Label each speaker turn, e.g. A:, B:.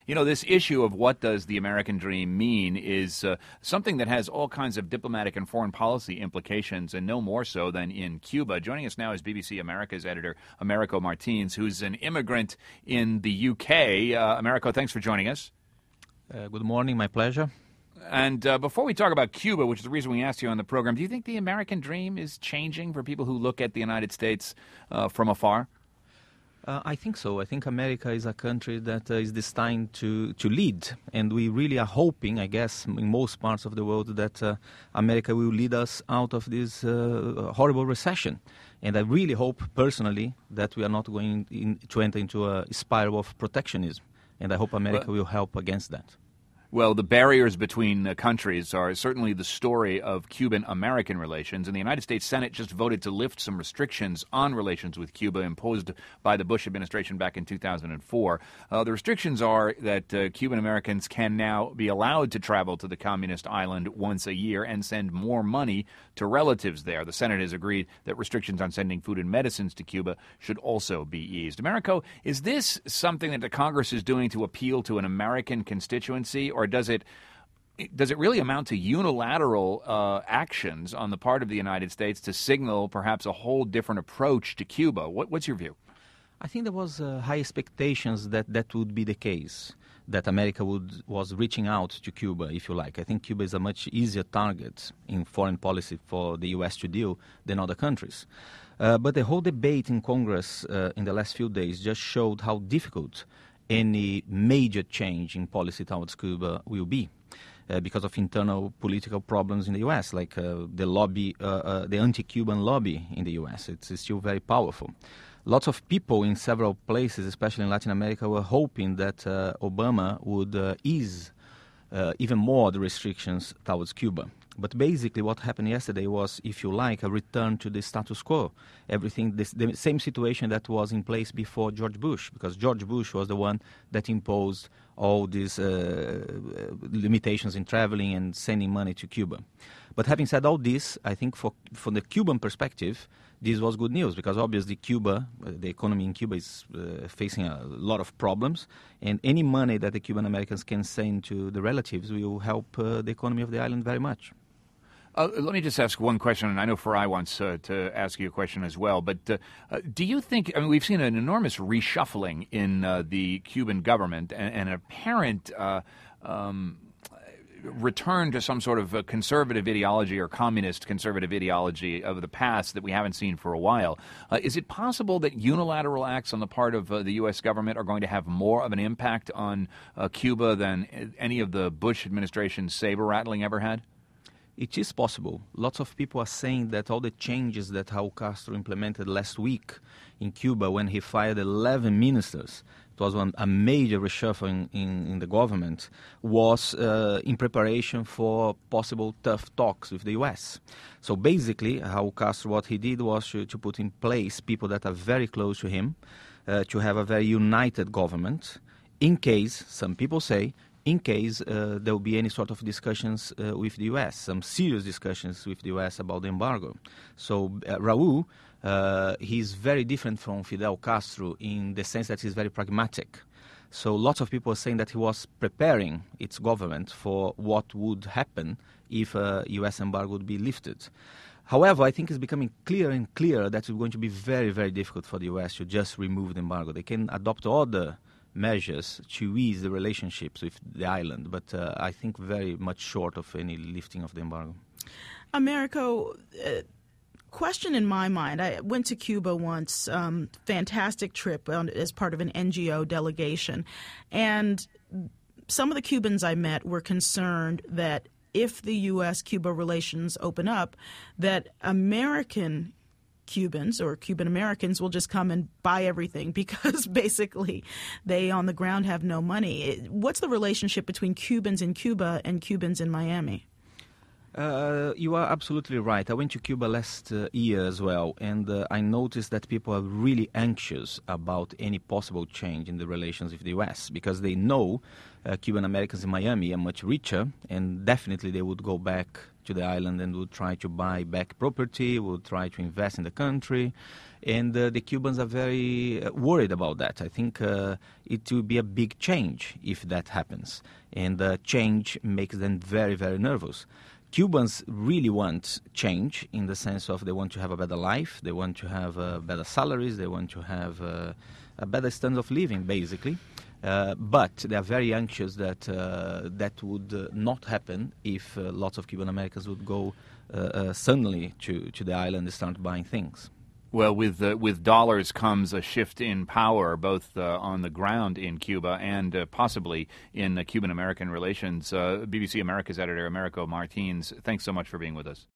A: You know, this issue of what does the American dream mean is something that has all kinds of diplomatic and foreign policy implications, and no more so than in Cuba. Joining us now is BBC America's editor, Americo Martins, who's an immigrant in the UK. Americo, thanks for joining us.
B: Good morning. My pleasure.
A: And before we talk about Cuba, which is the reason we asked you on the program, do you think the American dream is changing for people who look at the United States from afar?
B: I think so. I think America is a country that is destined to lead. And we really are hoping, I guess, in most parts of the world, that America will lead us out of this horrible recession. And I really hope, personally, that we are not going to enter into a spiral of protectionism. And I hope America will help against that.
A: Well, the barriers between countries are certainly the story of Cuban-American relations, and the United States Senate just voted to lift some restrictions on relations with Cuba imposed by the Bush administration back in 2004. The restrictions are that Cuban-Americans can now be allowed to travel to the communist island once a year and send more money to relatives there. The Senate has agreed that restrictions on sending food and medicines to Cuba should also be eased. Americo, is this something that the Congress is doing to appeal to an American constituency, or does it really amount to unilateral actions on the part of the United States to signal perhaps a whole different approach to Cuba? What's your view?
B: I think there was high expectations that would be the case, that America was reaching out to Cuba, if you like. I think Cuba is a much easier target in foreign policy for the U.S. to deal than other countries. But the whole debate in Congress in the last few days just showed how difficult any major change in policy towards Cuba will be because of internal political problems in the U.S., like the lobby, the anti-Cuban lobby in the U.S. It's still very powerful. Lots of people in several places, especially in Latin America, were hoping that Obama would ease even more the restrictions towards Cuba. But basically what happened yesterday was, if you like, a return to the status quo. Everything, the same situation that was in place before George Bush, because George Bush was the one that imposed all these limitations in traveling and sending money to Cuba. But having said all this, I think from the Cuban perspective, this was good news, because obviously Cuba, the economy in Cuba is facing a lot of problems, and any money that the Cuban Americans can send to the relatives will help the economy of the island very much.
A: Let me just ask one question, and I know Farai wants to ask you a question as well, but do you think, I mean, we've seen an enormous reshuffling in the Cuban government and an apparent return to some sort of a conservative ideology or communist conservative ideology of the past that we haven't seen for a while. Is it possible that unilateral acts on the part of the U.S. government are going to have more of an impact on Cuba than any of the Bush administration's saber-rattling ever had?
B: It is possible. Lots of people are saying that all the changes that Raul Castro implemented last week in Cuba when he fired 11 ministers, it was a major reshuffle in the government, was in preparation for possible tough talks with the U.S. So basically, Raul Castro, what he did was to put in place people that are very close to him, to have a very united government, in case, some people say, in case there will be any sort of discussions with the U.S., some serious discussions with the U.S. about the embargo. So Raul, he's very different from Fidel Castro in the sense that he's very pragmatic. So lots of people are saying that he was preparing its government for what would happen if a U.S. embargo would be lifted. However, I think it's becoming clearer and clearer that it's going to be very, very difficult for the U.S. to just remove the embargo. They can adopt other measures to ease the relationships with the island, but I think very much short of any lifting of the embargo.
C: Americo, question in my mind. I went to Cuba once, fantastic trip as part of an NGO delegation, and some of the Cubans I met were concerned that if the U.S.-Cuba relations open up, that American Cubans or Cuban Americans will just come and buy everything because basically they on the ground have no money. What's the relationship between Cubans in Cuba and Cubans in Miami?
B: You are absolutely right. I went to Cuba last year as well, and I noticed that people are really anxious about any possible change in the relations with the U.S. because they know Cuban Americans in Miami are much richer, and definitely they would go back to the island and would try to buy back property, would try to invest in the country. And the Cubans are very worried about that. I think it will be a big change if that happens. And change makes them very, very nervous. Cubans really want change in the sense of they want to have a better life, they want to have better salaries, they want to have a better standard of living, basically. But they are very anxious that that would not happen if lots of Cuban Americans would go suddenly to the island and start buying things.
A: Well, with dollars comes a shift in power, both on the ground in Cuba and possibly in Cuban-American relations. BBC America's editor, Americo Martins, thanks so much for being with us.